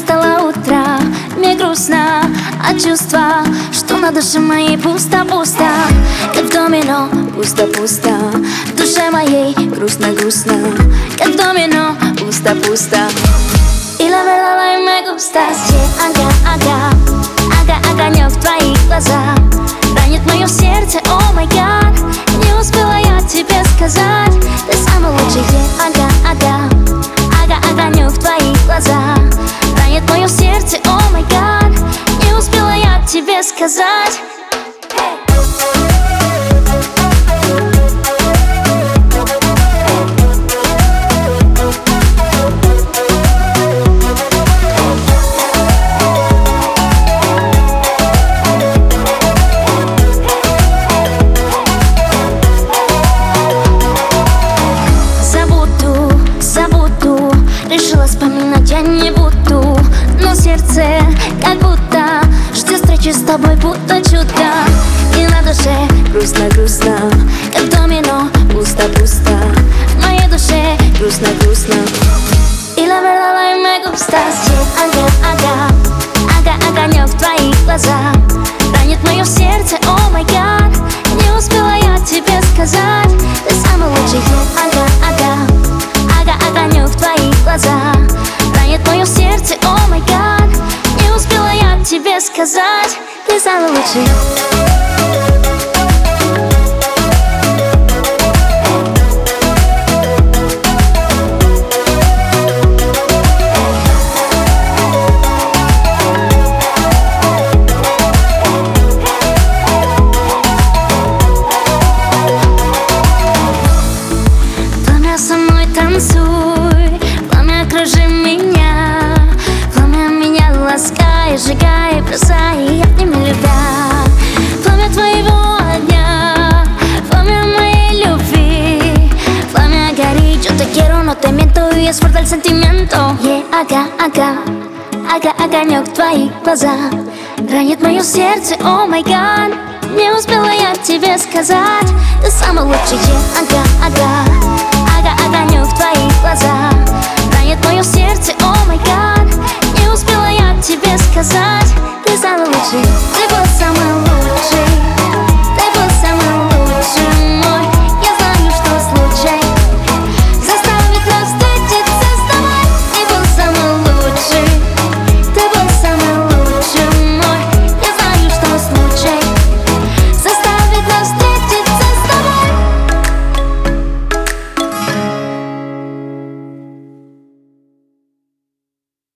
Настало утро, мне грустно от чувства, что на душе моей пусто-пусто, как в домино, пусто-пусто. В душе моей грустно-грустно, как в домино, пусто-пусто. Y la verdad a mí me gustas, огонек в твоих глазах ранит мое сердце, о май гад. Не успела я тебе сказать, ты самый лучший, огонек в твоих глазах ранит мое сердце, о май гад. Не успела я тебе сказать. Решила вспоминать я не буду, но сердце как будто ждет встречи с тобой, будто чудо. И на душе грустно-грустно, как домино, пусто-пусто. В моей душе грустно-грустно. Y la verdad a mí me gustas, огонек в твоих глазах ранит мое сердце, о май гад. Не успела я тебе сказать, ты самый лучший, огонек в твоих глазах ранит мое сердце, о май гад. Не успела я тебе сказать, ты самый лучший. Пламя со мной танцуй, пламя кружи меня, пламя меня ласкай, сжигай, бросай, я не любя. Пламя твоего огня, пламя моей любви, пламя горит, yo te quiero, no te miento, y es fuerte el sentimiento. Огонек в твоих глазах ранит мое сердце, о май гад. Не успела я тебе сказать, ты самый лучший, огонек в твоих глазах ранит мое сердце, о май гад.